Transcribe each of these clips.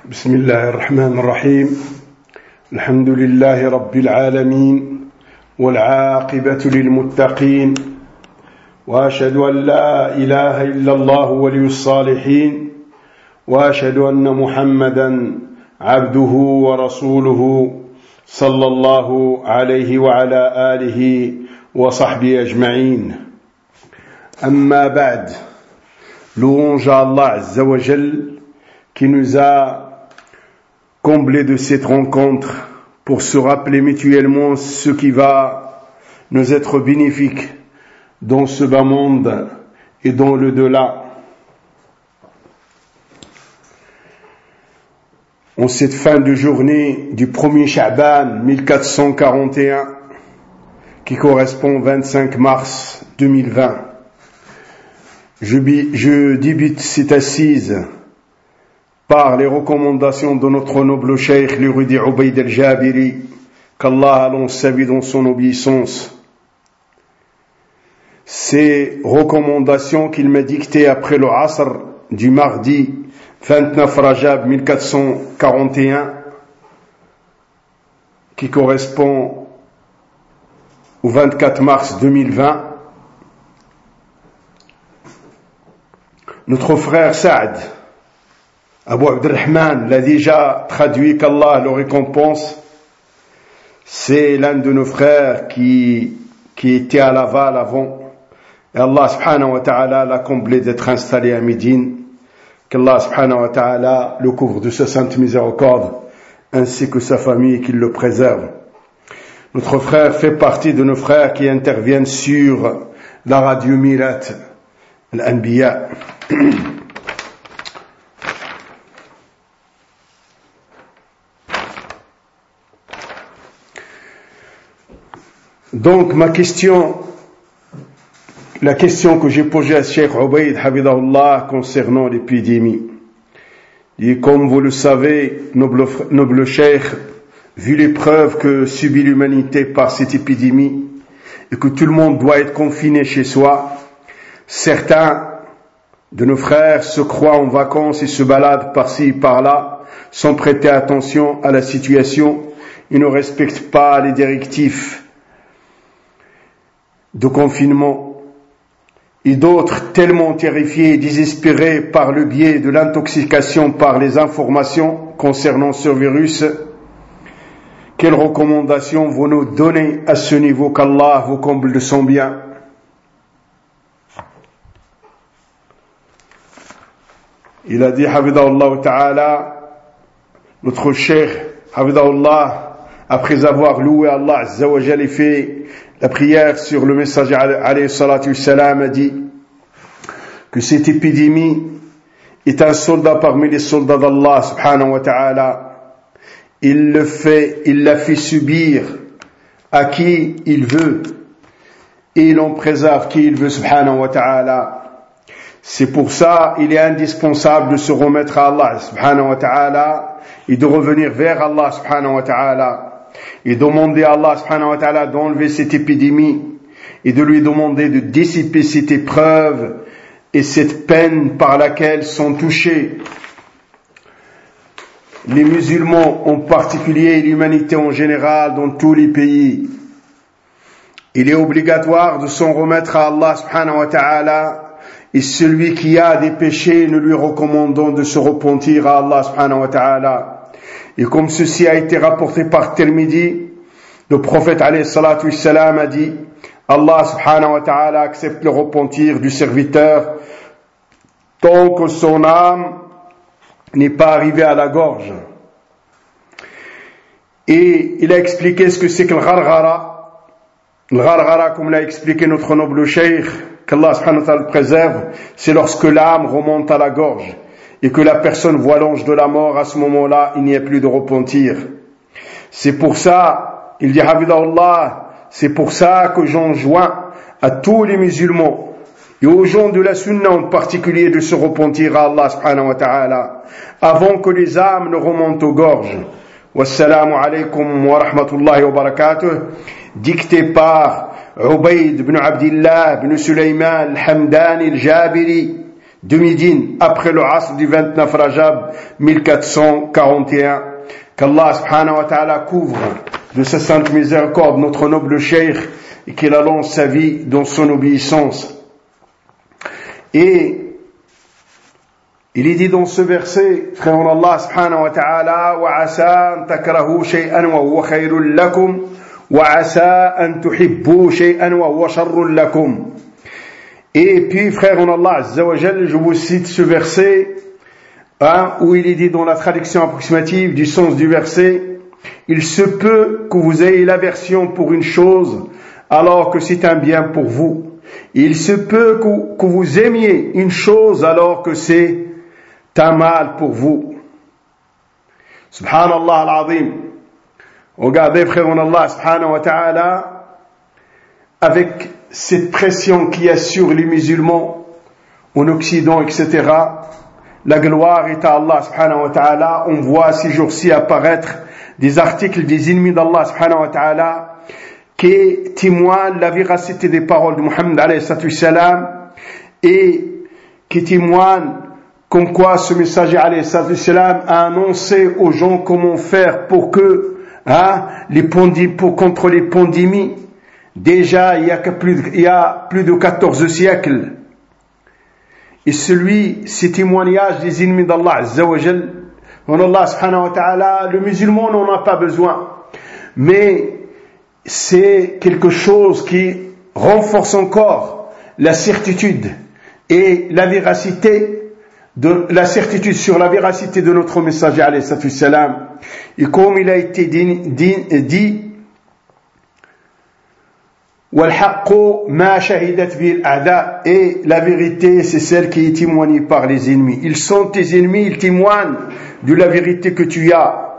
بسم الله الرحمن الرحيم الحمد لله رب العالمين والعاقبة للمتقين وأشهد أن لا إله إلا الله ولي الصالحين وأشهد أن محمدا عبده ورسوله صلى الله عليه وعلى آله وصحبه أجمعين أما بعد louange à Allah Azza wa Jal qui nous a comblés de cette rencontre pour se rappeler mutuellement ce qui va nous être bénéfique dans ce bas monde et dans le delà. En cette fin de journée du 1er Sha'ban 1441 qui correspond au 25 mars 2020, je débute cette assise par les recommandations de notre noble cheikh l'érudit Ubayd al-Jabiri, qu'Allah allonge sa vie dans son obéissance. Ces recommandations qu'il m'a dictées après le Asr du mardi 29 Rajab 1441, qui correspond au 24 mars 2020, notre frère Saad Abu Abdelrahman l'a déjà traduit, qu'Allah le récompense. C'est l'un de nos frères qui était à Laval avant, et Allah subhanahu wa ta'ala l'a comblé d'être installé à Médine. Qu'Allah subhanahu wa ta'ala le couvre de sa sainte miséricorde, ainsi que sa famille, qu'il le préserve. Notre frère fait partie de nos frères qui interviennent sur la radio Mirat al-Anbiya. Donc la question que j'ai posée à Cheikh Ubayd Hafidahullah concernant l'épidémie. Et comme vous le savez, noble Cheikh, vu l'épreuve que subit l'humanité par cette épidémie et que tout le monde doit être confiné chez soi, certains de nos frères se croient en vacances et se baladent par-ci et par-là sans prêter attention à la situation. Ils ne respectent pas les directives de confinement, et d'autres tellement terrifiés et désespérés par le biais de l'intoxication par les informations concernant ce virus. Quelles recommandations vous nous donnez à ce niveau, qu'Allah vous comble de son bien? Il a dit, Hafidahullah ta'ala, notre cheikh Hafidahullah, après avoir loué Allah Azza wa Jal et fait la prière sur le messager alayhi salatu wassalam, a dit que cette épidémie est un soldat parmi les soldats d'Allah subhanahu wa ta'ala. Il la fait subir à qui il veut et il en préserve qui il veut subhanahu wa ta'ala. C'est pour ça il est indispensable de se remettre à Allah subhanahu wa ta'ala et de revenir vers Allah subhanahu wa ta'ala et demander à Allah subhanahu wa ta'ala d'enlever cette épidémie et de lui demander de dissiper cette épreuve et cette peine par laquelle sont touchés les musulmans en particulier et l'humanité en général dans tous les pays. Il est obligatoire de s'en remettre à Allah subhanahu wa ta'ala, et celui qui a des péchés, nous lui recommandons de se repentir à Allah subhanahu wa ta'ala. Et comme ceci a été rapporté par Tirmidhi, le prophète alayhi salatu wassalam a dit, Allah subhanahu wa ta'ala accepte le repentir du serviteur tant que son âme n'est pas arrivée à la gorge. Et il a expliqué ce que c'est que le gharghara. Le gharghara, comme l'a expliqué notre noble cheikh, qu'Allah subhanahu wa ta'ala le préserve, c'est lorsque l'âme remonte à la gorge et que la personne voit l'ange de la mort. À ce moment-là, il n'y a plus de repentir. C'est pour ça, il dit Hafidahullah, c'est pour ça que j'enjoins à tous les musulmans et aux gens de la sunna en particulier de se repentir à Allah subhanahu wa ta'ala avant que les âmes ne remontent aux gorges. Wassalamu alaykum wa rahmatullahi wa barakatuh, dicté par Ubayd ibn Abdillah ibn Sulaiman al-Hamdani al-Jabiri, de Médine après le Asr du 29 Rajab 1441. Qu'Allah subhanahu wa ta'ala couvre de sa sainte miséricorde notre noble cheikh et qu'il allonge sa vie dans son obéissance. Et il est dit dans ce verset, frère Allah subhanahu wa ta'ala, وَعَسَىٰ أَن تَكْرَهُوا شَيْئًا وَهُوَ خَيْرٌ لَكُمْ وَعَسَىٰ أَن تُحِبُّوا شَيْئًا وَهُوَ شَرٌّ لَكُمْ. Et puis, frère Allah azza wa jal, je vous cite ce verset, où il est dit dans la traduction approximative du sens du verset, il se peut que vous ayez l'aversion pour une chose alors que c'est un bien pour vous. Il se peut que vous aimiez une chose alors que c'est un mal pour vous. Subhanallah al-Azim. Regardez, frère Allah subhanahu wa ta'ala, avec cette pression qu'il y a sur les musulmans en Occident, etc. La gloire est à Allah subhanahu wa ta'ala. On voit ces jours-ci apparaître des articles des ennemis d'Allah subhanahu wa ta'ala qui témoignent la véracité des paroles de Muhammad alayhi salam et qui témoignent comme quoi ce messager alayhi salam a annoncé aux gens comment faire pour que contre les pandémies. Déjà il y a plus de 14 siècles. Et ces témoignages des ennemis d'Allah azza wa jal, Allah subhanahu wa ta'ala, le musulman n'en a pas besoin, mais c'est quelque chose qui renforce encore la certitude et la certitude sur la véracité de notre messager alayhi salam. Et comme il a été dit et la vérité c'est celle qui est témoignée par les ennemis. Ils sont tes ennemis, ils témoignent de la vérité que tu as.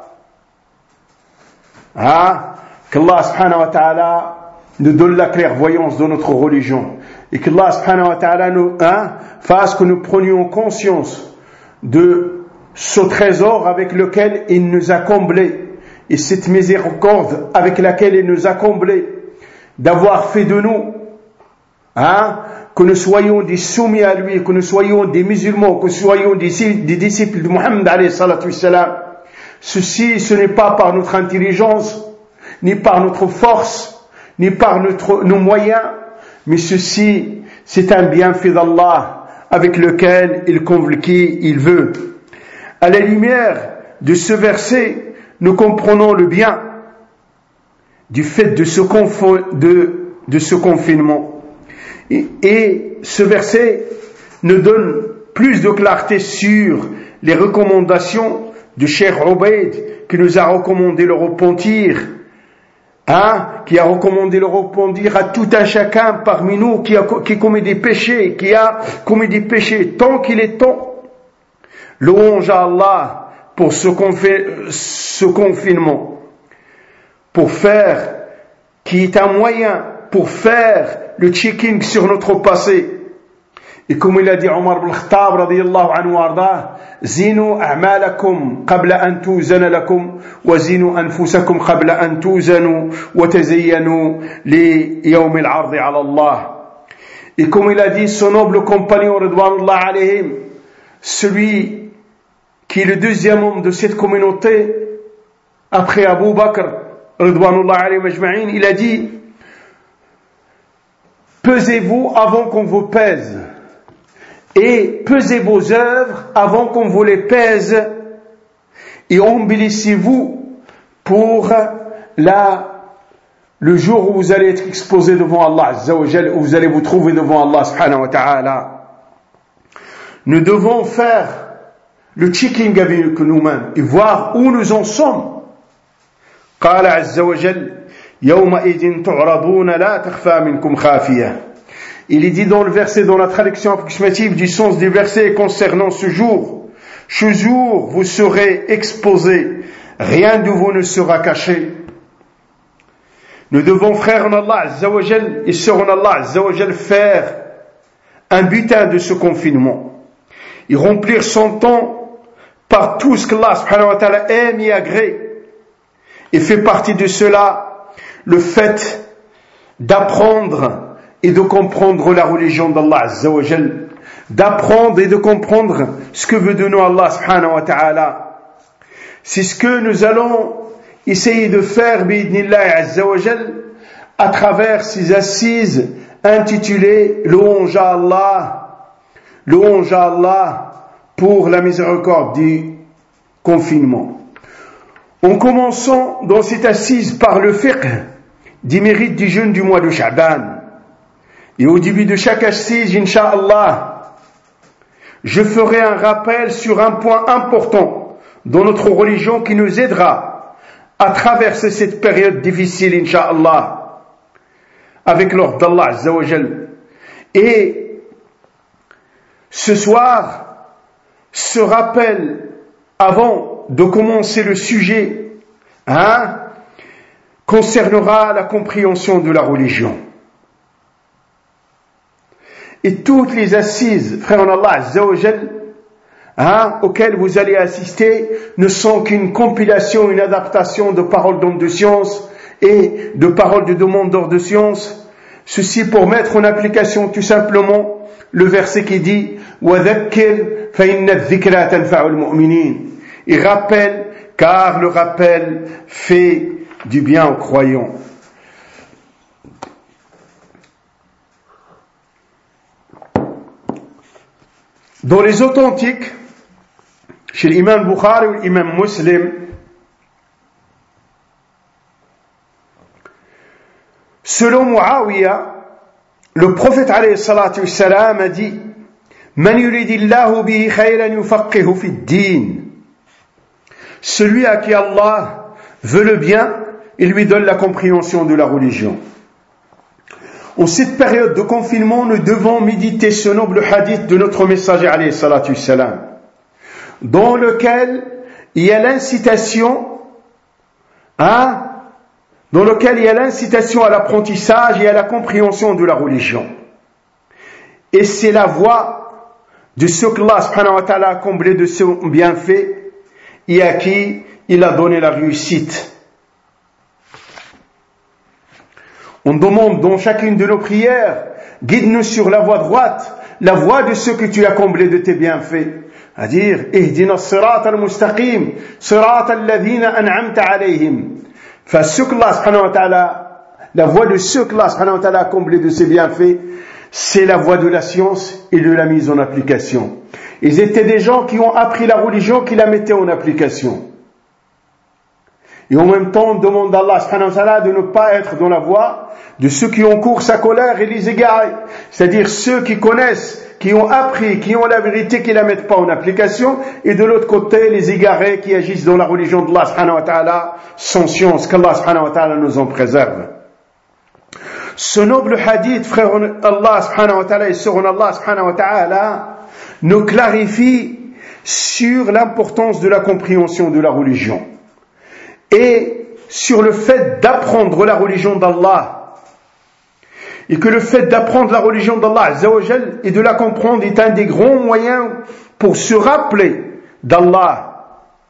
Qu'Allah subhanahu wa ta'ala nous donne la clairvoyance de notre religion et qu'Allah subhanahu wa ta'ala nous fasse que nous prenions conscience de ce trésor avec lequel il nous a comblés et cette miséricorde avec laquelle il nous a comblés, d'avoir fait de nous que nous soyons des soumis à lui, que nous soyons des musulmans, que nous soyons des disciples de Muhammad alayhi salatu wassalam. Ceci, ce n'est pas par notre intelligence, ni par notre force, ni par nos moyens, mais ceci, c'est un bienfait d'Allah avec lequel il comble qui il veut. À la lumière de ce verset, nous comprenons le bien du fait de ce confinement. Et ce verset nous donne plus de clarté sur les recommandations de Cheikh Ubayd, qui nous a recommandé le repentir, qui a recommandé le repentir à tout un chacun parmi nous qui commet des péchés, qui a commis des péchés tant qu'il est temps. Louange à Allah pour ce confinement, pour faire, qui est un moyen pour faire le checking sur notre passé. Et comme il a dit Omar ibn Khattab radiyallahu anhu arda, zinu a'malakum qabla an tuzana lakum wa zinu anfusakum qabla an tuzanu wa tazayyanu li yawm al-'ard 'ala Allah. Et comme il a dit son noble compagnon ridwanullah alayhim, celui qui est le deuxième homme de cette communauté après Abu Bakr ridwanullah alayhi majma'in, il a dit: pesez-vous avant qu'on vous pèse, et pesez vos œuvres avant qu'on vous les pèse, et embellissez-vous pour le jour où vous allez être exposé devant Allah Azza wa Jal, où vous allez vous trouver devant Allah subhanahu wa ta'ala. Nous devons faire le checking avec nous-mêmes et voir où nous en sommes. قال عز وجل يومئذ تعرضون لا تخفى منكم خافية. Il est dit dans le verset, dans la traduction approximative du sens du verset concernant ce jour, vous serez exposés, rien de vous ne sera caché. Nous devons, frères en Allah Azza wa Jal et sœurs en Allah Azza wa Jal, faire un butin de ce confinement et remplir son temps par tout ce qu'Allah subhanahu wa ta'ala aime et agrée. Et fait partie de cela le fait d'apprendre et de comprendre la religion d'Allah Azza wa Jal, d'apprendre et de comprendre ce que veut de nous Allah subhanahu wa ta'ala. C'est ce que nous allons essayer de faire bi'idnillahi azza wa jal à travers ces assises intitulées Louange à Allah pour la miséricorde du confinement. En commençant dans cette assise par le fiqh des mérites du jeûne du mois de Sha'ban. Et au début de chaque assise, Inch'Allah, je ferai un rappel sur un point important dans notre religion qui nous aidera à traverser cette période difficile, Inch'Allah, avec l'ordre d'Allah Azza wa Jal. Et ce soir, ce rappel, avant de commencer le sujet, concernera la compréhension de la religion. Et toutes les assises, frères en Allah Azza wa Jal, auxquelles vous allez assister, ne sont qu'une compilation, une adaptation de paroles d'hommes de science et de paroles de demandeurs de science. Ceci pour mettre en application tout simplement le verset qui dit وَذَكِّرْ فَإِنَّ الذِّكْرَى تَنْفَعُ الْمُؤْمِنِينَ. Il rappelle, car le rappel fait du bien aux croyants. Dans les authentiques, chez l'imam Bukhari ou l'imam Muslim, selon Muawiyah, le prophète alayhi salatu wassalam a dit Man yuridillahu bihi khayran yufaqihu fi ddin. Celui à qui Allah veut le bien, il lui donne la compréhension de la religion. En cette période de confinement, nous devons méditer ce noble hadith de notre messager alayhi salatu wassalam, dans lequel il y a l'incitation à l'apprentissage et à la compréhension de la religion. Et c'est la voie de ceux que Allah subhanahu wa ta'ala a comblé de son bienfait et à qui il a donné la réussite. On demande dans chacune de nos prières, guide-nous sur la voie droite, la voie de ceux que tu as comblés de tes bienfaits. À dire, ihdina as-sirata al-mustaqim, sirata alladhina an'amta alayhim. Enfin, ceux que Allah subhanahu wa ta'ala, la voie de ceux que Allah subhanahu wa ta'ala a comblés de ses bienfaits, c'est la voie de la science et de la mise en application. Ils étaient des gens qui ont appris la religion, qui la mettaient en application. Et en même temps, on demande à Allah subhanahu wa ta'ala de ne pas être dans la voie de ceux qui encourent sa colère et les égarés. C'est-à-dire ceux qui connaissent, qui ont appris, qui ont la vérité, qui la mettent pas en application. Et de l'autre côté, les égarés qui agissent dans la religion d'Allah subhanahu wa ta'ala sans science. Qu'Allah subhanahu wa ta'ala nous en préserve. Ce noble hadith, frère Allah subhanahu wa ta'ala et sœur Allah subhanahu wa ta'ala, nous clarifie sur l'importance de la compréhension de la religion. Et sur le fait d'apprendre la religion d'Allah. Et que le fait d'apprendre la religion d'Allah Azza wa Jal et de la comprendre est un des grands moyens pour se rappeler d'Allah.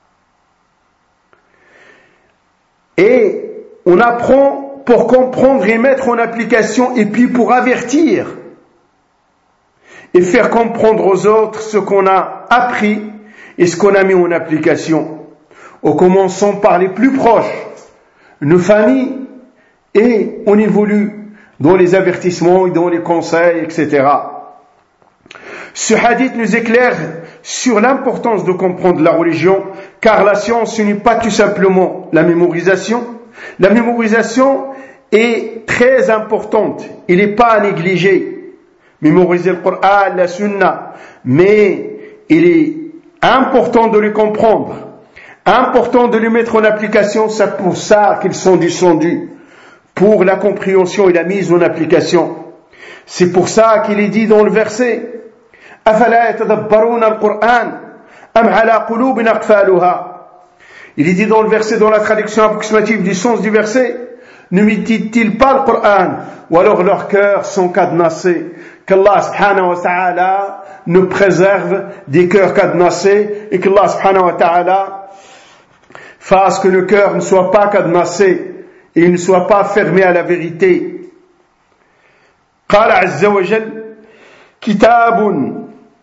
Et on apprend pour comprendre et mettre en application et puis pour avertir et faire comprendre aux autres ce qu'on a appris et ce qu'on a mis en application. En commençant par les plus proches, nos familles, et on évolue dans les avertissements et dans les conseils, etc. Ce hadith nous éclaire sur l'importance de comprendre la religion, car la science ce n'est pas tout simplement la mémorisation. La mémorisation est très importante, il n'est pas à négliger. Mémoriser le Coran, la Sunna, mais il est important de les comprendre. Important de les mettre en application, c'est pour ça qu'ils sont descendus, pour la compréhension et la mise en application. C'est pour ça qu'il est dit dans le verset أَفَلَا يَتَدَبَّرُونَ الْقُرْآنَ أَمْ عَلَى قُلُوبٍ أَقْفَالُهَا. Il est dit dans le verset, dans la traduction approximative du sens du verset, ne méditent-ils pas le Coran ou alors leurs cœurs sont cadenassés? Qu'Allah subhanahu wa ta'ala nous préserve des cœurs cadenassés et qu'Allah subhanahu wa ta'ala fasse que le cœur ne soit pas cadenassé et il ne soit pas fermé à la vérité. قال عز وجل كتاب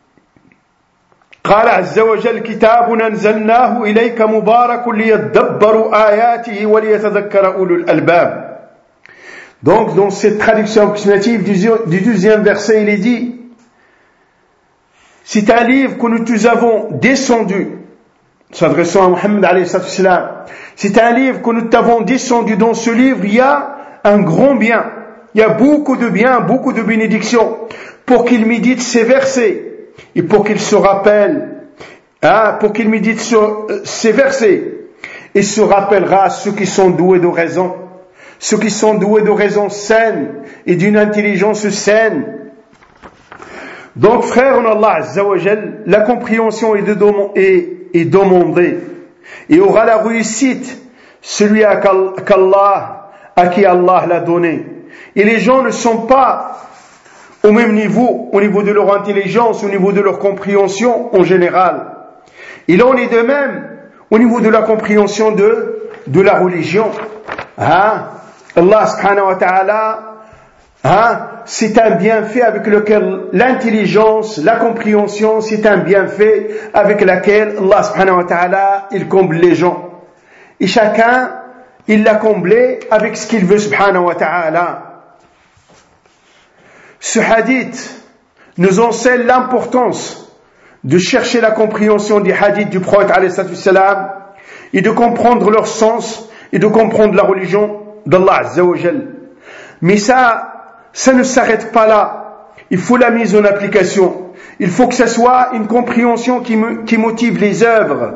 قال عز وجل كتاب أنزلناه إليك مبارك ليدبروا آياته وليتذكر أولو الألباب. Donc dans cette traduction approximative du 12e verset, il est dit, c'est un livre que nous avons descendu, s'adressant à Mohammed alayhi salam, c'est un livre que nous t'avons descendu. Dans ce livre, il y a un grand bien, il y a beaucoup de bien, beaucoup de bénédictions, pour qu'il médite ces versets, et pour qu'il se rappelle, pour qu'il médite sur ces versets, et se rappellera ceux qui sont doués de raison, ceux qui sont doués de raison saine, et d'une intelligence saine. Donc, frère en Allah Azza wa Jal, la compréhension est demandée, et aura la réussite celui à qui Allah l'a donné. Et les gens ne sont pas au même niveau, au niveau de leur intelligence, au niveau de leur compréhension en général. Il en est de même au niveau de la compréhension de la religion. Allah subhanahu wa ta'ala, c'est un bienfait avec lequel l'intelligence, la compréhension, c'est un bienfait avec lequel Allah subhanahu wa ta'ala, il comble les gens. Et chacun, il l'a comblé avec ce qu'il veut subhanahu wa ta'ala. Ce hadith nous enseigne l'importance de chercher la compréhension des hadiths du prophète alayhi salam et de comprendre leur sens et de comprendre la religion d'Allah Azza wa Jal. Mais ça ne s'arrête pas là. Il faut la mise en application. Il faut que ce soit une compréhension qui motive les œuvres,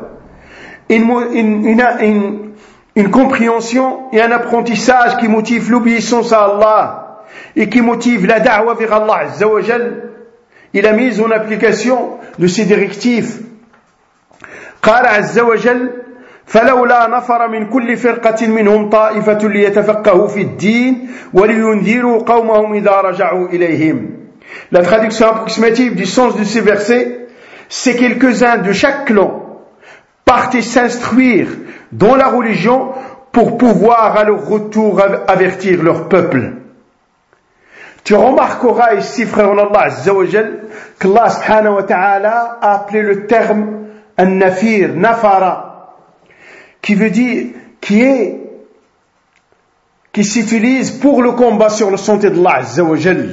une compréhension et un apprentissage qui motive l'obéissance à Allah et qui motive la da'wa vers Allah Azza wa Jal et la mise en application de ces directives. قال عز وجل فلولا نفر من كل فرقة منهم طائفة ليتفقهوا في الدين ولينذروا قومهم إذا رجعوا إليهم. La traduction approximative du sens de ces versets, c'est quelques-uns de chaque clan partaient s'instruire dans la religion pour pouvoir à leur retour avertir leur peuple. Tu remarqueras ici, frère en Allah Azza wa Jal, qu'Allah subhanahu wa ta'ala a appelé le terme an-nafir, nafara, qui veut dire, qui s'utilise pour le combat sur le sentier d'Allah Azza wa Jal.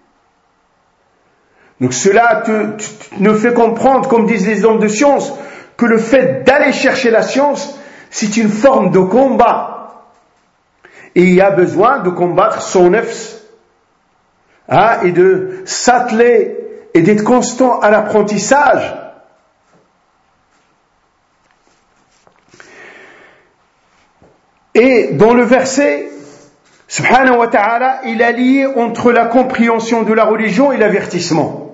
Donc cela nous fait comprendre, comme disent les hommes de science, que le fait d'aller chercher la science, c'est une forme de combat. Et il y a besoin de combattre son nafs, et de s'atteler et d'être constant à l'apprentissage. Et dans le verset, subhanahu wa ta'ala, il a lié entre la compréhension de la religion et l'avertissement.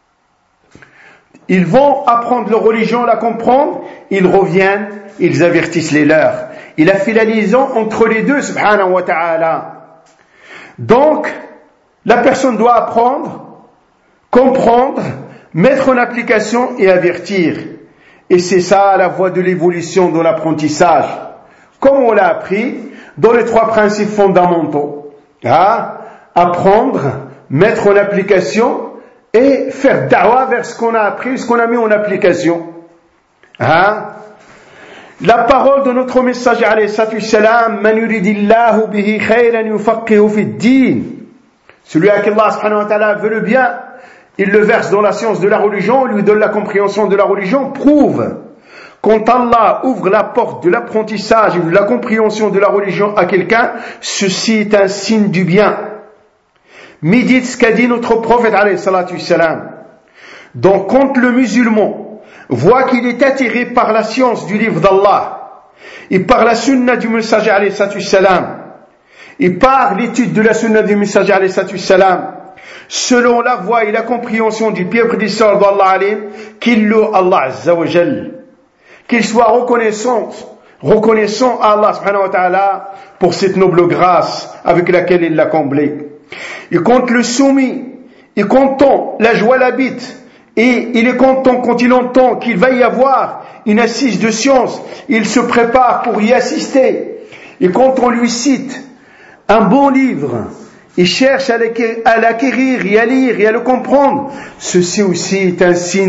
Ils vont apprendre leur religion, la comprendre, ils reviennent, ils avertissent les leurs. Il a fait la liaison entre les deux, subhanahu wa ta'ala. Donc, la personne doit apprendre, comprendre, mettre en application et avertir. Et c'est ça la voie de l'évolution de l'apprentissage. Comme on l'a appris dans les 3 principes fondamentaux. Apprendre, mettre en application et faire da'wa vers ce qu'on a appris, ce qu'on a mis en application. La parole de notre messager alayhi salam, man yuridillahu bihi khayran yufaqihu fi ad-din. Celui à qui Allah subhanahu wa ta'ala veut le bien, il le verse dans la science de la religion, lui donne la compréhension de la religion, prouve. Quand Allah ouvre la porte de l'apprentissage et de la compréhension de la religion à quelqu'un, ceci est un signe du bien. Médite ce qu'a dit notre prophète alayhi salatu salam. Donc quand le musulman voit qu'il est attiré par la science du livre d'Allah et par la sunna du messager alayhi salatu salam et par l'étude de la sunna du messager alayhi salatu salam, selon la voie et la compréhension du pied prédécesseur d'Allah alim, qu'il loue Allah Azza wa Jal, qu'il soit reconnaissant à Allah subhanahu wa ta'ala pour cette noble grâce avec laquelle il l'a comblé. Et quand le soumis est content, la joie l'habite, et il est content quand il entend qu'il va y avoir une assise de science, il se prépare pour y assister. Et quand on lui cite un bon livre, il cherche à l'acquérir et à lire et à le comprendre, ceci aussi est un signe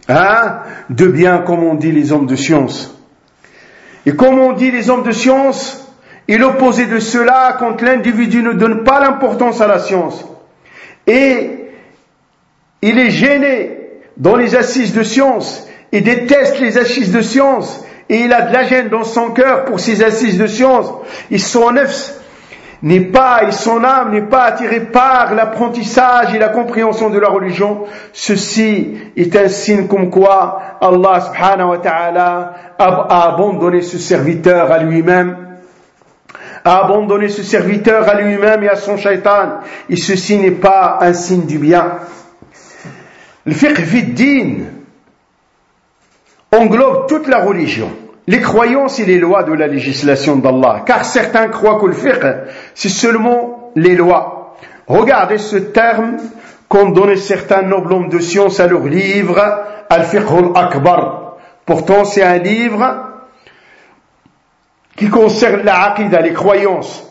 de bien, comme on dit les hommes de science. Et comme on dit les hommes de science, et l'opposé de cela, quand l'individu ne donne pas l'importance à la science, et il est gêné dans les assises de science, et déteste les assises de science, et il a de la gêne dans son cœur pour ces assises de science, et son nefs et son âme n'est pas attirée par l'apprentissage et la compréhension de la religion, ceci est un signe comme quoi Allah subhanahu wa ta'ala a abandonné ce serviteur à lui-même, et à son shaitan, et ceci n'est pas un signe du bien. Le fiqh fi din englobe toute la religion, les croyances et les lois de la législation d'Allah, car certains croient que le fiqh, c'est seulement les lois. Regardez ce terme qu'ont donné certains nobles hommes de science à leur livre Al-Fiqh al-Akbar. Pourtant, c'est un livre qui concerne la aqidah, les croyances.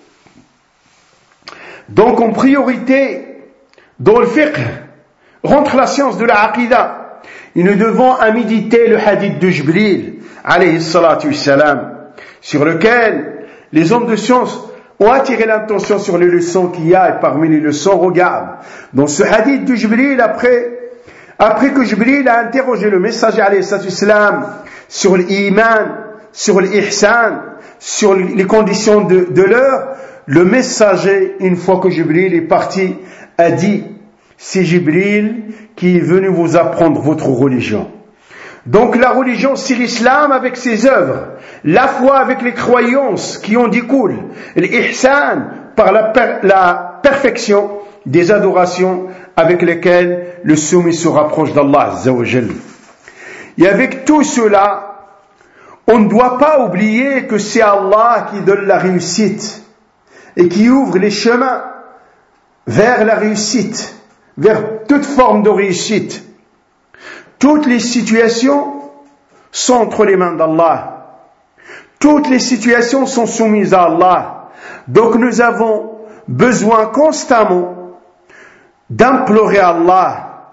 Donc, en priorité, dans le fiqh, rentre la science de la aqidah. Et nous devons méditer le hadith de Jibril, alayhi salatu wassalam, sur lequel les hommes de science ont attiré l'attention sur les leçons qu'il y a, et parmi les leçons, regarde, dans ce hadith de Jibril, après que Jibril a interrogé le messager, alayhi salatu wassalam, sur l'iman, sur l'ihsan, sur les conditions de l'heure, le messager, une fois que Jibril est parti, a dit, c'est Jibril qui est venu vous apprendre votre religion. Donc la religion, c'est l'islam avec ses œuvres, la foi avec les croyances qui en découlent, l'ihsan par la perfection des adorations avec lesquelles le soumis se rapproche d'Allah Azza wa Jal. Et avec tout cela, on ne doit pas oublier que c'est Allah qui donne la réussite et qui ouvre les chemins vers la réussite, vers toute forme de réussite. Toutes les situations sont entre les mains d'Allah. Toutes les situations sont soumises à Allah. Donc nous avons besoin constamment d'implorer Allah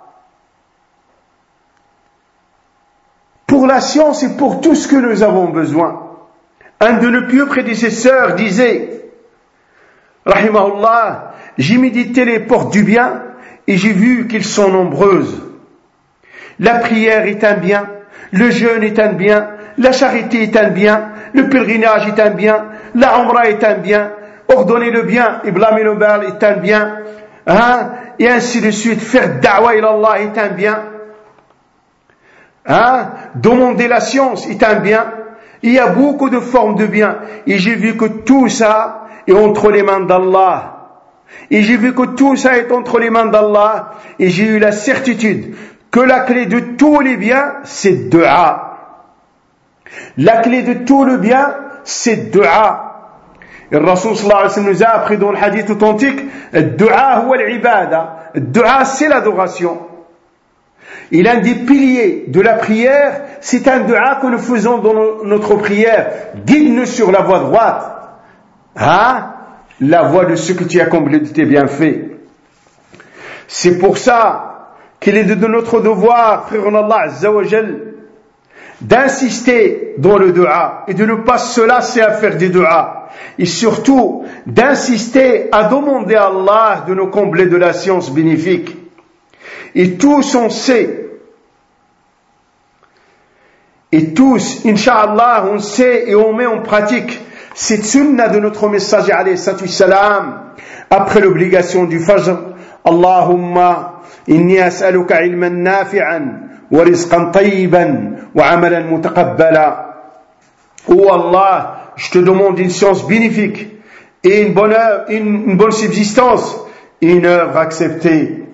pour la science et pour tout ce que nous avons besoin. Un de nos pieux prédécesseurs disait, rahimahullah, j'ai médité les portes du bien et j'ai vu qu'ils sont nombreuses. La prière est un bien, le jeûne est un bien, la charité est un bien, le pèlerinage est un bien, la umrah est un bien, ordonner le bien et blâmer le mal est un bien, et ainsi de suite, faire da'wa ila Allah est un bien, demander la science est un bien. Il y a beaucoup de formes de bien, et j'ai vu que tout ça est entre les mains d'Allah. Et j'ai vu que tout ça est entre les mains d'Allah, et j'ai eu la certitude que la clé de tous les biens, c'est dua. La clé de tout le bien, c'est dua. Et le Rasul sallallahu alayhi wa sallam nous a appris dans le hadith authentique, dua huwa l'ibada. Dua, c'est l'adoration. Et l'un des piliers de la prière, c'est un dua que nous faisons dans notre prière. Guide-nous sur la voie droite. La voie de ce que tu as comblé de tes bienfaits. C'est pour ça qu'il est de notre devoir, frère en Allah Azza wa Jal, d'insister dans le dua et de ne pas se lasser à faire des duas. Et surtout, d'insister à demander à Allah de nous combler de la science bénéfique. Et tous on sait, et tous, Inch'Allah, on sait et on met en pratique cette sunna de notre messager alayhi salatu wassalam après l'obligation du Fajr. Allahumma inni as'aluka ilman nafi'an wa rizqan tayyiban wa amalan mutaqabbala. Oh Allah, je te demande une science bénéfique et une bonne subsistance et une œuvre acceptée.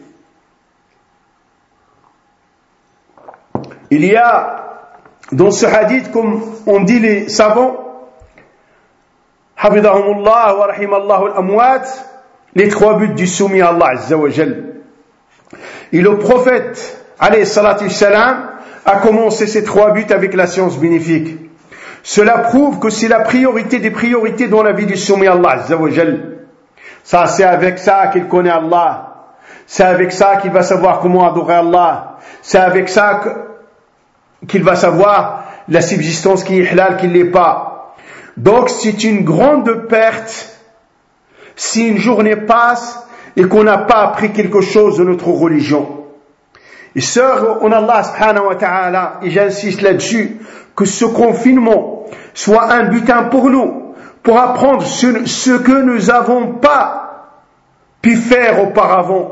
Il y a dans ce hadith, comme on dit les savants, hafidahumullah wa rahimallahu al-amwat, les trois buts du soumis à Allah Azza wa Jal. Et le prophète, alayhi salatu wassalam, a commencé ces trois buts avec la science bénéfique. Cela prouve que c'est la priorité des priorités dans la vie du soumis à Allah Azza wa Jal. Ça, c'est avec ça qu'il connaît Allah. C'est avec ça qu'il va savoir comment adorer Allah. C'est avec ça qu'il va savoir la subsistance qui est halal, qui ne l'est pas. Donc c'est une grande perte si une journée passe et qu'on n'a pas appris quelque chose de notre religion. Et sœurs en Allah subhanahu wa ta'ala, et j'insiste là-dessus, que ce confinement soit un butin pour nous, pour apprendre ce que nous n'avons pas pu faire auparavant.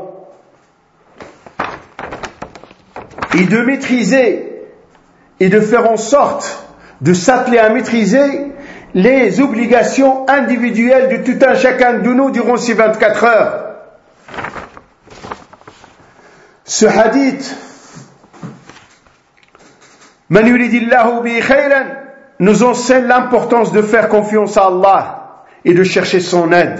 Et de maîtriser et de faire en sorte de s'atteler à maîtriser les obligations individuelles de tout un chacun de nous durant ces 24 heures. Ce hadith, Man yuridillahu bihi khayran, nous enseigne l'importance de faire confiance à Allah et de chercher son aide.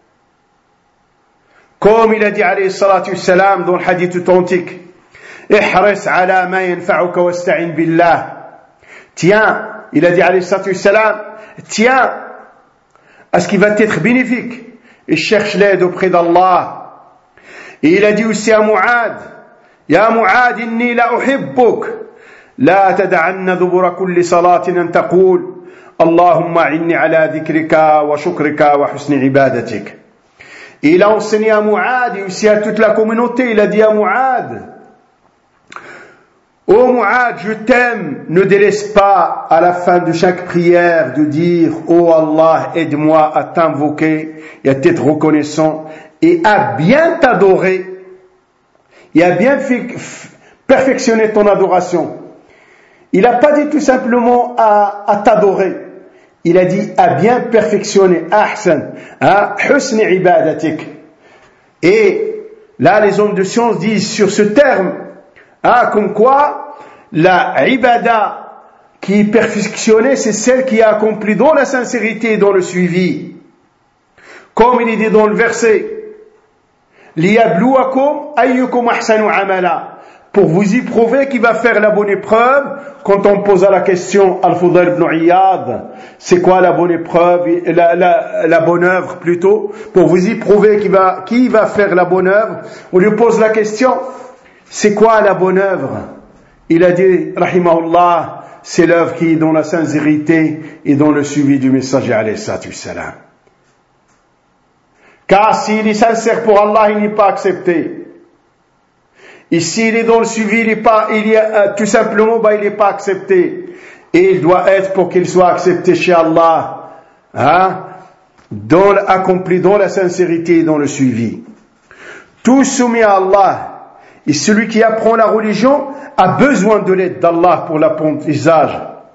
Comme il a dit alayhi salatu wassalam dans le hadith authentique, ihris ala ma yanfa'uka wasta'in billah. Tiens, il a dit alayhi salatu wassalam, tiens à ce qui va t'être bénéfique et cherche l'aide auprès d'Allah. Et il a dit aussi à Mu'ad, Ya Mu'ad, inni la uhibbuk, la tad'anna dubura kulli salatin an taqul, Allahumma inni ala dhikrika wa shukrika wa husni ibadatik. Et il a enseigné à Mu'ad et aussi à toute la communauté, il a dit à Mu'ad, Ô Mu'ad, je t'aime, ne délaisse pas à la fin de chaque prière de dire Ô Allah, aide-moi à t'invoquer et à t'être reconnaissant et à bien t'adorer et à bien perfectionner ton adoration. Il n'a pas dit tout simplement à t'adorer, il a dit à bien perfectionner, ahsan, husni ibadatik. Et là les hommes de science disent sur ce terme, comme quoi la ibada qui est perfectionnée, c'est celle qui est accomplie dans la sincérité et dans le suivi. Comme il est dit dans le verset, liyabluwakum ayyukum ahsanu amala, pour vous y prouver qui va faire la bonne épreuve. Quand on posa la question Al-Fudayl ibn Iyad, c'est quoi la bonne épreuve, la bonne œuvre plutôt, pour vous y prouver qui va faire la bonne œuvre, on lui pose la question, c'est quoi la bonne œuvre? Il a dit, rahimahullah, c'est l'œuvre qui est dans la sincérité et dans le suivi du messager alayhi salatu wassalam. Car s'il est sincère pour Allah, il n'est pas accepté. Et s'il est dans le suivi, il n'est pas accepté. Et il doit être, pour qu'il soit accepté chez Allah, accompli dans la sincérité et dans le suivi. Tout soumis à Allah. Et celui qui apprend la religion a besoin de l'aide d'Allah pour l'apprentissage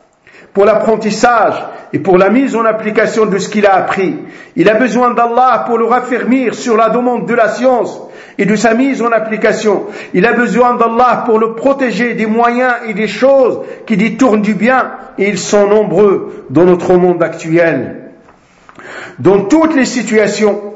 et pour la mise en application de ce qu'il a appris. Il a besoin d'Allah pour le raffermir sur la demande de la science et de sa mise en application. Il a besoin d'Allah pour le protéger des moyens et des choses qui détournent du bien, et ils sont nombreux dans notre monde actuel. Donc toutes les situations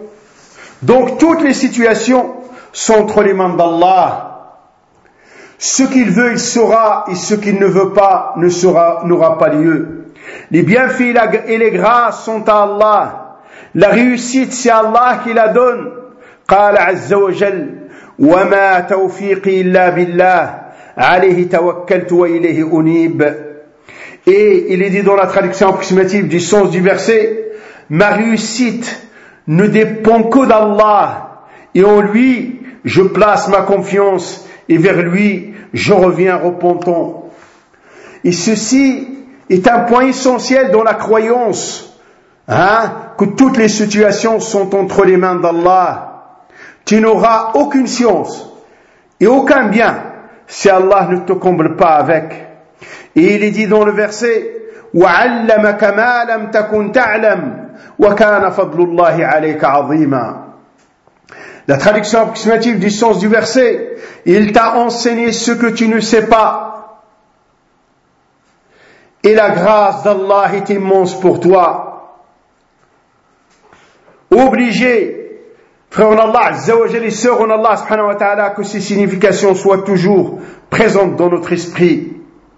sont entre les mains d'Allah. Ce qu'il veut, il sera, et ce qu'il ne veut pas n'aura pas lieu. Les bienfaits et les grâces sont à Allah. La réussite, c'est Allah qui la donne. قال عز وجل وما توفيقي إلا بالله عليه توكلت وإليه أنيب. Et il est dit dans la traduction approximative du sens du verset, ma réussite ne dépend que d'Allah, et en lui je place ma confiance, et vers lui je reviens repentant. Et ceci est un point essentiel dans la croyance, que toutes les situations sont entre les mains d'Allah. Tu n'auras aucune science et aucun bien si Allah ne te comble pas avec. Et il est dit dans le verset, وَعَلَّمَكَ مَا لَمْ تَكُنْ تَعْلَمْ وَكَانَ فَضْلُ اللَّهِ عَلَيْكَ عَظِيمًا. La traduction approximative du sens du verset, il t'a enseigné ce que tu ne sais pas. Et la grâce d'Allah est immense pour toi. Obligé, frères en Allah, Azza wa Jalla, et sœurs en Allah, subhanahu wa ta'ala, que ces significations soient toujours présentes dans notre esprit.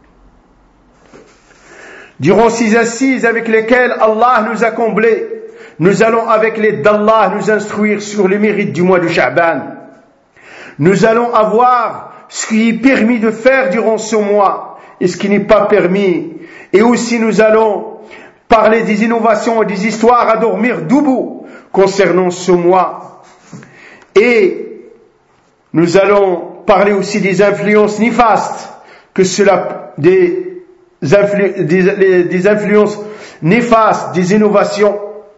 Durant ces assises avec lesquelles Allah nous a comblés, nous allons avec l'aide d'Allah nous instruire sur les mérites du mois de Sha'ban. Nous allons avoir ce qui est permis de faire durant ce mois et ce qui n'est pas permis. Et aussi nous allons parler des innovations et des histoires à dormir debout concernant ce mois. Et nous allons parler aussi des influences néfastes, des influences néfastes des innovations,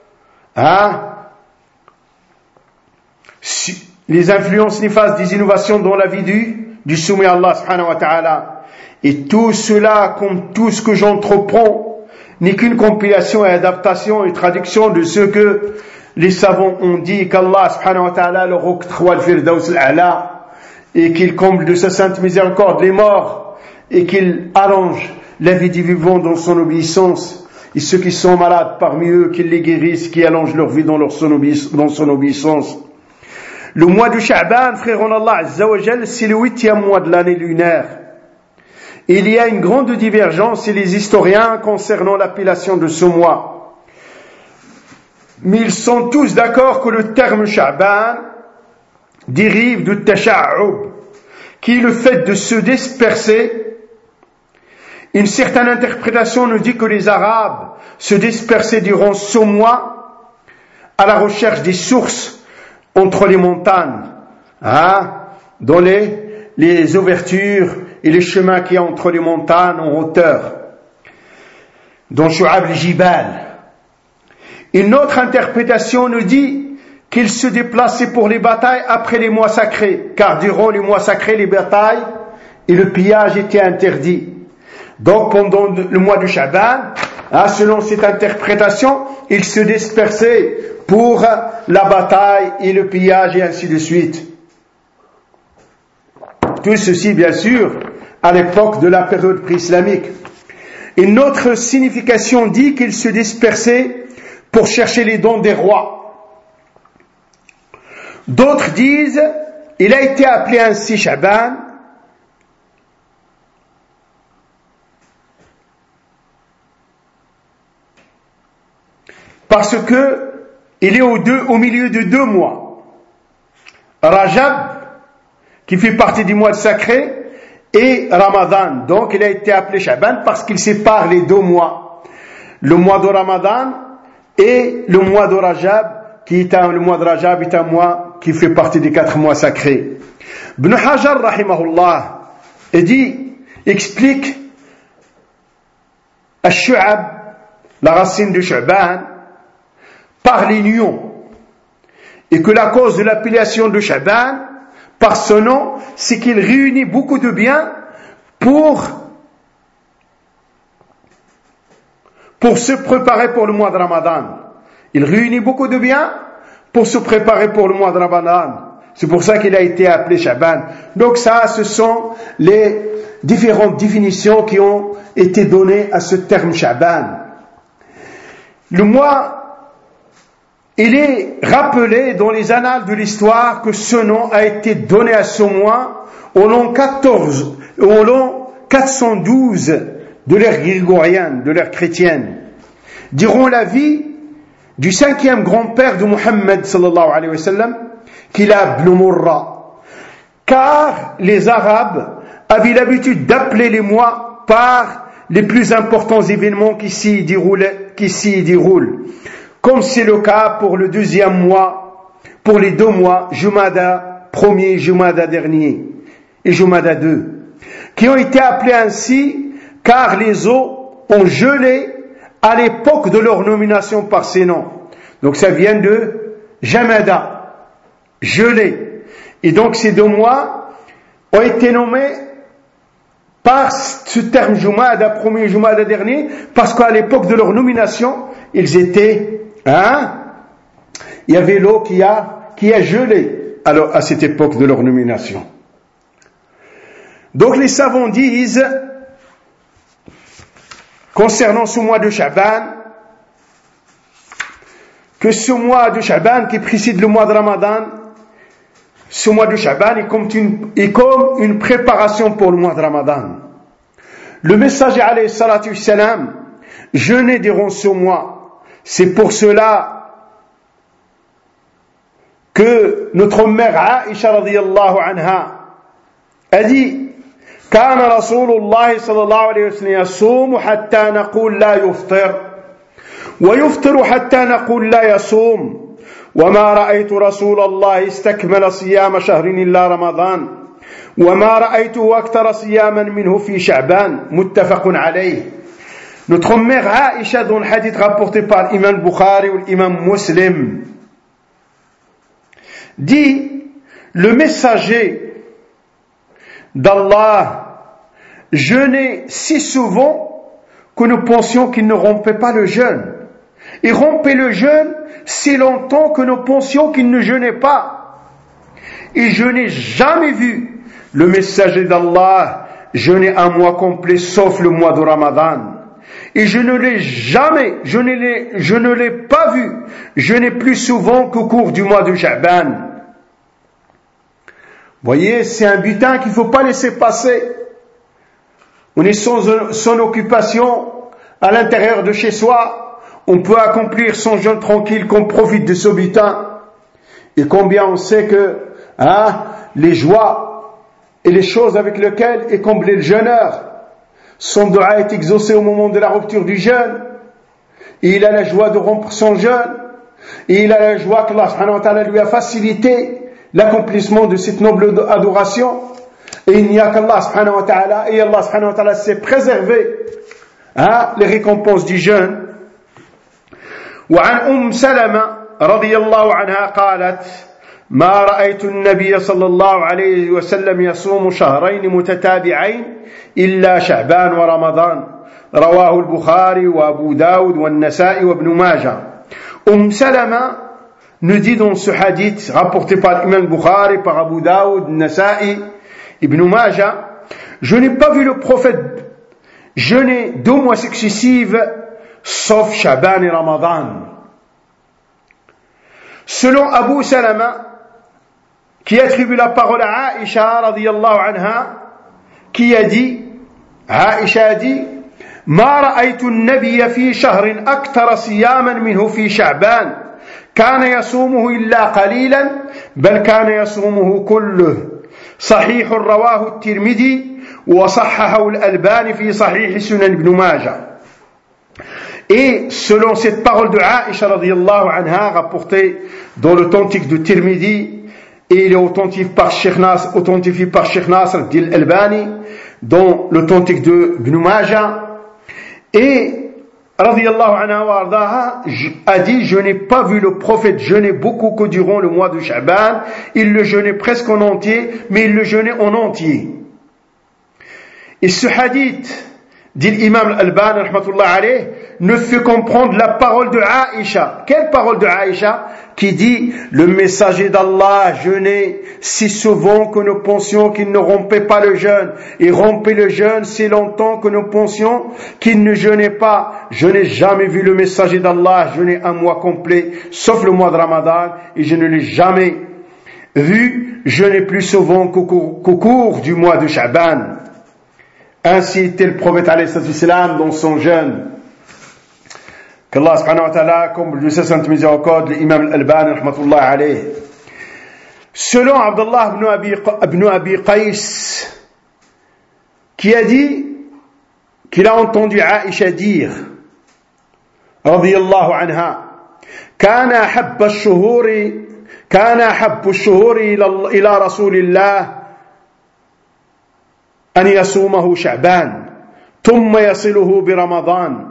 les influences néfastes des innovations dans la vie du soumis à Allah subhanahu wa ta'ala. Et tout cela, comme tout ce que j'entreprends, n'est qu'une compilation et adaptation et traduction de ce que les savants ont dit, qu'Allah subhanahu wa ta'ala leur octroie le firdaus al-a'la, et qu'il comble de sa sainte miséricorde les morts, et qu'il allonge la vie des vivants dans son obéissance, et ceux qui sont malades parmi eux, qu'il les guérisse, qui allonge leur vie dans son obéissance. Le mois de Sha'ban, frère en Allah Azza wa Jal, c'est le 8e mois de l'année lunaire. Il y a une grande divergence chez les historiens concernant l'appellation de ce mois. Mais ils sont tous d'accord que le terme Sha'ban dérive de Tasha'ub, qui est le fait de se disperser. Une certaine interprétation nous dit que les Arabes se dispersaient durant ce mois à la recherche des sources entre les montagnes, dans les ouvertures et les chemins qu'il y a entre les montagnes en hauteur, dans Shu'ab al-Jibal. Une autre interprétation nous dit qu'ils se déplaçaient pour les batailles après les mois sacrés, car durant les mois sacrés, les batailles et le pillage étaient interdits. Donc pendant le mois de Sha'ban, selon cette interprétation, ils se dispersaient pour la bataille et le pillage et ainsi de suite. Tout ceci, bien sûr, à l'époque de la période pré-islamique. Une autre signification dit qu'ils se dispersaient pour chercher les dons des rois. D'autres disent, il a été appelé ainsi Sha'ban parce que il est au milieu de 2 mois. Rajab, qui fait partie du mois sacré, et Ramadan. Donc il a été appelé Sha'ban parce qu'il sépare les 2 mois. Le mois de Ramadan et le mois de Rajab, le mois de Rajab est un mois qui fait partie des 4 mois sacrés. Ibn Hajar, rahimahullah, explique Ash-Shu'ab, la racine de Sha'ban, par l'union, et que la cause de l'appellation de Sha'ban, par ce nom, c'est qu'il réunit beaucoup de biens pour se préparer pour le mois de Ramadan. Il réunit beaucoup de biens pour se préparer pour le mois de Ramadan. C'est pour ça qu'il a été appelé Sha'ban. Donc ça, ce sont les différentes définitions qui ont été données à ce terme Sha'ban. Le mois, il est rappelé dans les annales de l'histoire que ce nom a été donné à ce mois au l'an 412 de l'ère grégorienne, de l'ère chrétienne, durant la vie du 5e grand-père de Muhammad sallallahu alayhi wa sallam, Kilab ibn Murra. Car les Arabes avaient l'habitude d'appeler les mois par les plus importants événements qui s'y déroulent. Comme c'est le cas pour le 2e mois, pour les 2 mois, Jumada 1er, Jumada dernier, et Jumada 2, qui ont été appelés ainsi car les eaux ont gelé à l'époque de leur nomination par ces noms. Donc ça vient de Jamada, gelé. Et donc ces 2 mois ont été nommés par ce terme Jumada 1er, Jumada dernier, parce qu'à l'époque de leur nomination, ils étaient il y avait l'eau qui a gelé alors à cette époque de leur nomination. Donc les savants disent concernant ce mois de Sha'ban que ce mois de Sha'ban qui précède le mois de Ramadan, ce mois de Sha'ban est comme une préparation pour le mois de Ramadan. Le messager alayhi salatu wassalam jeûnait durant ce mois. C'est pour cela que notre mère Aïcha radiyallahu anha a dit كان رسول الله صلى الله عليه وسلم يصوم حتى نقول لا يفطر ويفطر حتى نقول لا يصوم وما رأيت رسول الله استكمل صيام شهر إلا رمضان وما رأيته أكثر صياما منه في شعبان متفق عليه. Notre mère Aïcha, dans le hadith rapporté par l'imam Bukhari ou l'imam Muslim, dit le messager d'Allah jeûnait si souvent que nous pensions qu'il ne rompait pas le jeûne. Il rompait le jeûne si longtemps que nous pensions qu'il ne jeûnait pas. Et je n'ai jamais vu le messager d'Allah jeûner un mois complet sauf le mois de Ramadan. Et je ne l'ai pas vu jeûner plus souvent qu'au cours du mois de Sha'ban. Voyez, c'est un butin qu'il ne faut pas laisser passer. On est sans occupation à l'intérieur de chez soi. On peut accomplir son jeûne tranquille, qu'on profite de ce butin. Et combien on sait que les joies et les choses avec lesquelles est comblé le jeûneur. Son dua est exaucé au moment de la rupture du jeûne. Et il a la joie de rompre son jeûne. Et il a la joie qu'Allah subhanahu wa ta'ala lui a facilité l'accomplissement de cette noble adoration. Et il n'y a qu'Allah subhanahu wa ta'ala, et Allah subhanahu wa ta'ala s'est préservé les récompenses du jeûne. وعن سلمة رضي الله عنها قالت ما رأيت النبي صلى الله عليه وسلم يصوم شهرين متتابعين إلا شعبان ورمضان رواه البخاري وأبو داود والنسائي وابن ماجه. سلمة nous dit dans ce hadith rapporté par l'imam Bukhari, par Abu Daoud, Nasa'i, Ibn Majah, je n'ai pas vu le prophète jeûner 2 mois successifs sauf Sha'ban et Ramadan. Selon Abu Salama, qui attribue la parole à Aïcha radiyallahu anha, qui a dit, Aïcha a dit, ما رأيت النبي في شهر أكثر صياما منه في شعبان كان يصومه إلا قليلا بل كان يصومه كله صحيح رواه الترمذي وصححه الألباني في صحيح سنن ابن ماجه. Et selon cette parole de Aïcha radiyallahu anha rapportée dans l'authentique de Tirmidhi, et il est authentifié par Sheikh Nasr al-Albani dans l'authentique de Ibn Majah, et radiyallahu anha wa ardaha a dit, je n'ai pas vu le prophète jeûner beaucoup que durant le mois de Sha'ban. Il le jeûnait presque en entier, mais il le jeûnait en entier. Et ce hadith, dit l'imam al-Albani rahmatullah alayh, ne fait comprendre la parole de Aïcha. Quelle parole de Aïcha? Qui dit, le messager d'Allah jeûnait si souvent que nous pensions qu'il ne rompait pas le jeûne. Et rompait le jeûne si longtemps que nous pensions qu'il ne jeûnait pas. Je n'ai jamais vu le messager d'Allah jeûner un mois complet, sauf le mois de Ramadan, et je ne l'ai jamais vu jeûner plus souvent qu'au cours du mois de Sha'ban. Ainsi était le prophète alayhi salam dans son jeûne. Qu'Allah subhanahu wa ta'ala comble de sa sainte miséricorde l'imam al-Albani rahmatullah alayh. Selon Abdullah ibn Abi Qais, qui a dit qu'il a entendu Aïcha dire radiyallahu anha كان أحب الشهور إلى رسول الله أن يصومه شعبان ثم يصله برمضان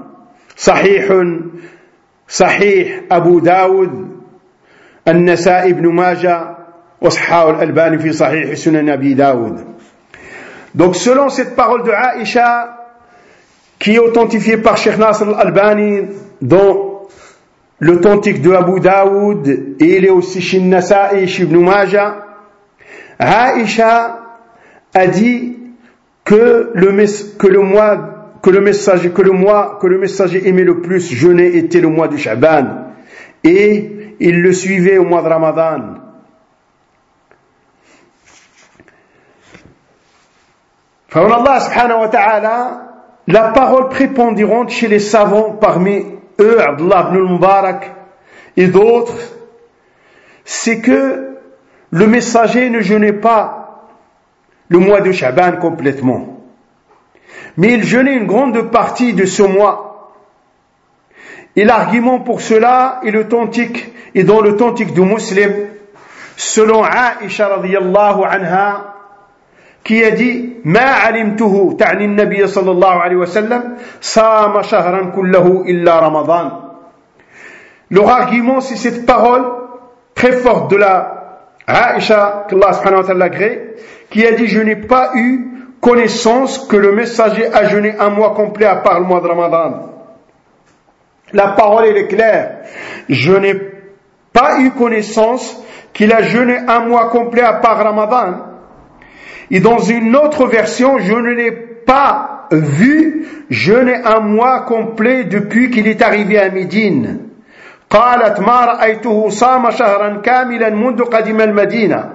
صحيح أبو داود النسائي ابن ماجه وصححه الألباني في صحيح سنن أبي داود. Donc selon cette parole de Aïcha, qui est authentifiée par Sheikh Nasr al-Albani dans l'authentique de Abu Daoud, et il est aussi chez Nasa'i et chez Ibn Majah, Aïcha a dit que le messager aimait le plus jeûner était le mois de Sha'ban, et il le suivait au mois de Ramadan. Allah subhanahu wa ta'ala, la parole prépondérante chez les savants, parmi eux Abdullah ibn al-Mubarak et d'autres, c'est que le messager ne jeûnait pas le mois de Sha'ban complètement, mais il jeûnait une grande partie de ce mois. Et l'argument pour cela est authentique, et dans l'authentique de Muslim, selon Aïcha radiyallahu anha, qui a dit ما علمته تعني النبي صلى الله عليه وسلم صام شهرا كله إلا رمضان. Leur argument, c'est cette parole très forte de la Aïcha, qu'Allah subhanahu wa ta'ala agrée, qui a dit: je n'ai pas eu connaissance que le messager a jeûné un mois complet à part le mois de Ramadan. La parole elle est claire. Je n'ai pas eu connaissance qu'il a jeûné un mois complet à part Ramadan. Et dans une autre version, je ne l'ai pas vu jeûner un mois complet depuis qu'il est arrivé à Médine. قالت ما رأيته صام شهرا كاملا منذ قدم المدينة.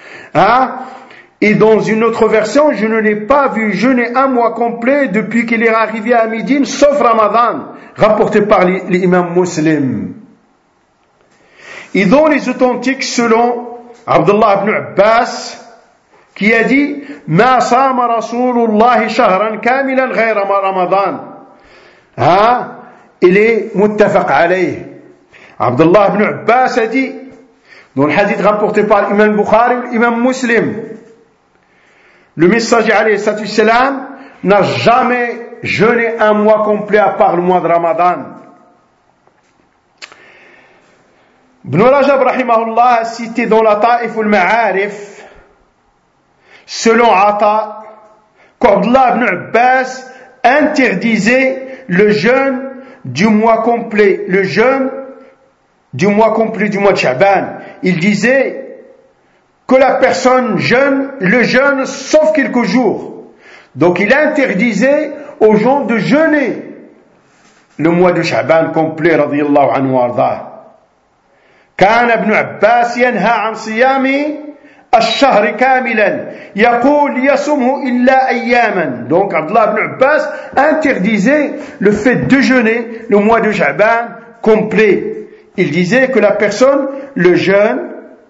Et dans une autre version, je ne l'ai pas vu jeûner un mois complet depuis qu'il est arrivé à Médine, sauf Ramadan, rapporté par l'imam Muslim. Et dans les authentiques, selon Abdullah ibn Abbas, qui a dit ما صام رسول الله شهرا كاملا غير رمضان. Il est muttafaq alayh. Abdullah ibn Abbas a dit, dans le hadith rapporté par l'imam Bukhari ou l'imam Muslim, le messager alayhi salatu salam n'a jamais jeûné un mois complet à part le mois de Ramadan. Ibn Rajab rahimahullah a cité dans la Ta'if al-Ma'arif, selon Ata, qu'Abdullah ibn Abbas interdisait le jeûne du mois complet, le jeûne du mois complet du mois de Sha'ban. Il disait que la personne jeûne, le jeûne sauf quelques jours. Donc il interdisait aux gens de jeûner le mois de Sha'ban complet, radiyallahu anhu wa ardah. كان ابن عباس ينهى عن صيام الشهر كاملا يقول يصومه إلا أياما. Donc Abdullah ibn Abbas interdisait le fait de jeûner le mois de Sha'ban complet. Il disait que la personne le jeûne,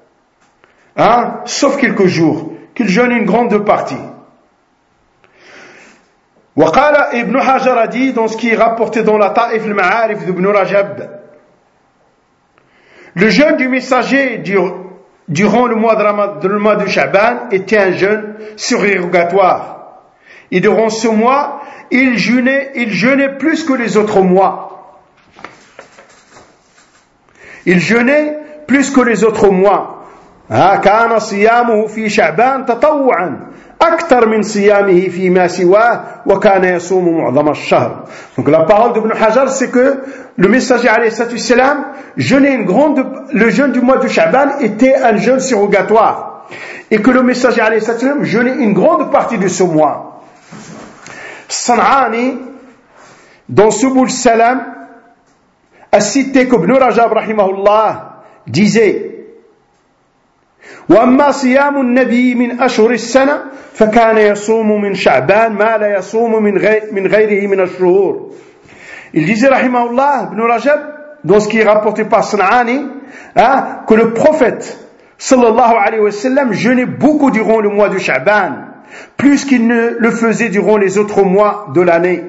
sauf quelques jours, qu'il jeûne une grande partie. وقال ابن حجر a dit, dans ce qui est rapporté dans la Ta'if al-Ma'arif d'Ibn Rajab, le jeûne du messager durant le mois de Sha'ban était un jeûne surérogatoire. Et durant ce mois, il jeûnait plus que les autres mois. Il jeûnait plus que les autres mois. كان صيامه في شعبان تطوعا أكثر من صيامه فيما سواه وكان يصوم معظم الشهر. Donc la parole d'Ibn Hajar, c'est que le messager alayhi salatu salam jeûnait le jeûne du mois de Sha'ban était un jeûne surrogatoire et que le messager alayhi salatu salam jeûnait une grande partie de ce mois. San'ani, dans Subul Salam, a cité qu'Ibn Rajab rahimahullah disait: وأما صيام النبي من أشهر السنة فكان يصوم من شعبان ما لا يصوم من غيره من الشهور. Il disait rahimahullah, Ibn Rajab, dans ce qui est rapporté par San'ani, que le prophète sallallahu alayhi wa sallam jeûnait beaucoup durant le mois de Sha'ban, plus qu'il ne le faisait durant les autres mois de l'année.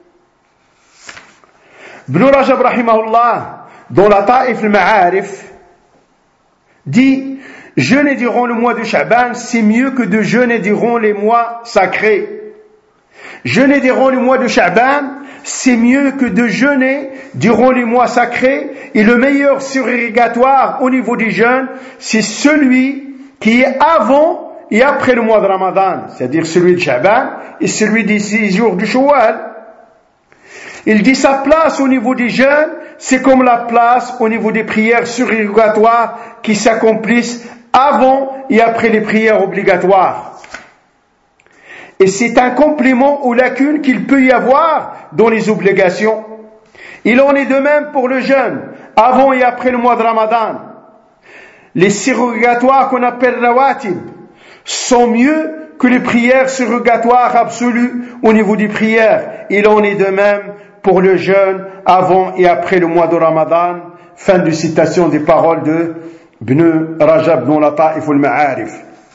Ibn Rajab rahimahullah, dans la Ta'if al-Ma'arif, dit: jeûner durant le mois de Sha'ban, c'est mieux que de jeûner durant les mois sacrés. Jeûner durant le mois de Sha'ban, c'est mieux que de jeûner durant les mois sacrés. Et le meilleur surérogatoire au niveau du jeûne, c'est celui qui est avant et après le mois de Ramadan, c'est-à-dire celui de Sha'ban et celui des 6 jours du Shawwal. Il dit sa place au niveau du jeûne, c'est comme la place au niveau des prières surérogatoires qui s'accomplissent avant et après les prières obligatoires. Et c'est un complément aux lacunes qu'il peut y avoir dans les obligations. Il en est de même pour le jeûne, avant et après le mois de Ramadan. Les surrogatoires qu'on appelle rawatib sont mieux que les prières surrogatoires absolues au niveau des prières. Il en est de même pour le jeûne avant et après le mois de Ramadan. Fin de citation des paroles de بن رجب بن لطائف المعارف.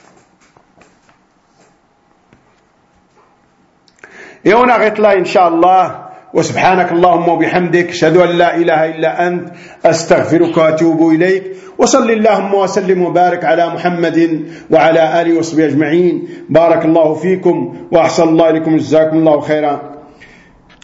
Et on arrête là, Inch'Allah. وسبحانك اللهم وبحمدك أشهد أن لا إله إلا أنت أستغفرك وأتوب إليك وصل اللهم وسلم وبارك على محمد وعلى آله وصحبه أجمعين. بارك الله فيكم وأحسن الله إليكم جزاكم الله خيرا.